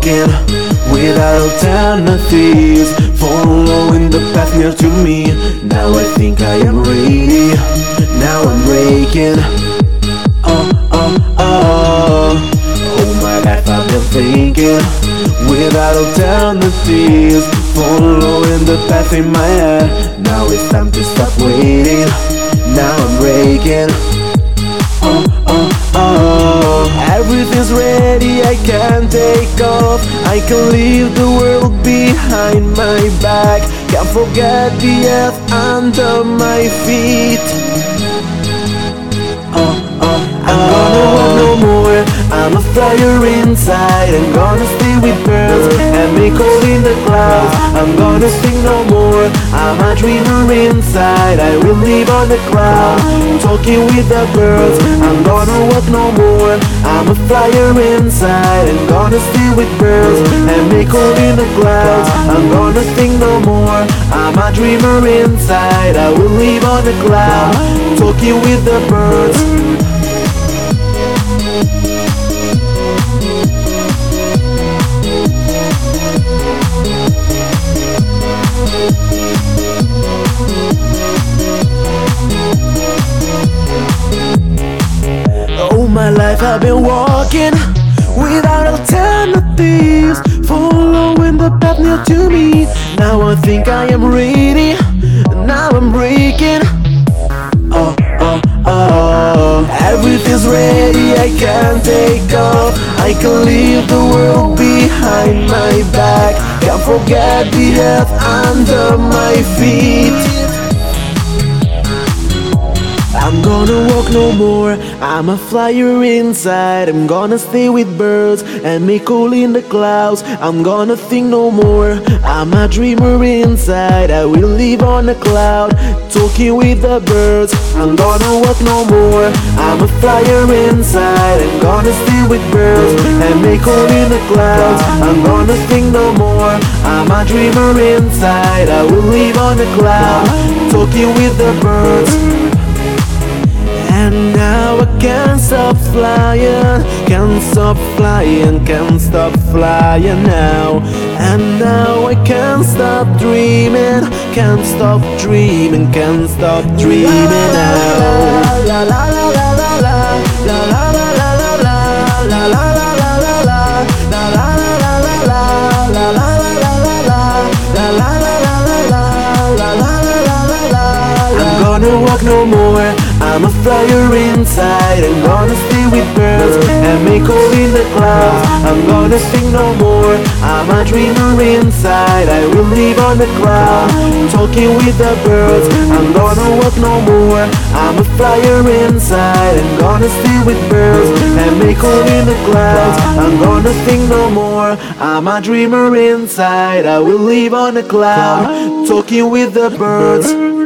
breaking without alternatives, following the path near to me. Now I think I am ready. Now I'm breaking. All my life I've been thinking without alternatives, following the path in my head. Now it's time to stop waiting. Now I'm breaking. Everything's ready, I can take off. I can leave the world behind my back. Can't forget the earth under my feet. I'm gonna walk no more, I'm a flyer inside. I'm gonna stay with birds and make all in the clouds. I'm gonna sing no more, I'm a dreamer inside. I will live on the cloud, talking with the birds. I'm gonna walk no more, I'm a flyer inside. I'm gonna stay with birds and make all in the clouds. I'm gonna sing no more, I'm a dreamer inside. I will live on the cloud, talking with the birds. All my life I've been walking without alternatives, following the path near to me. Now I think I am ready. Now I'm breaking. Everything's ready, I can take off. I can leave the world behind my back. Can't forget the earth under my feet. I'm gonna walk no more, I'm a flyer inside. I'm gonna stay with birds and make all in the clouds. I'm gonna think no more, I'm a dreamer inside. I will live on a cloud, talking with the birds. I'm gonna walk no more, I'm a flyer inside. I'm gonna stay with birds and make all in the clouds. I'm gonna think no more, I'm a dreamer inside. I will live on a cloud, talking with the birds. And now I can't stop flying, can't stop flying, can't stop flying now. And now I can't stop dreaming, can't stop dreaming, can't stop dreaming now. La la la la la la la la la la la la la la la la la la la la. I'm gonna walk no more, I'm a flyer inside. I'm gonna stay with birds and make all in the clouds. I'm gonna sing no more, I'm a dreamer inside. I will live on the cloud, talking with the birds. I'm gonna walk no more, I'm a flyer inside. I'm gonna stay with birds and make all in the clouds. I'm gonna sing no more, I'm a dreamer inside. I will live on the cloud, talking with the birds.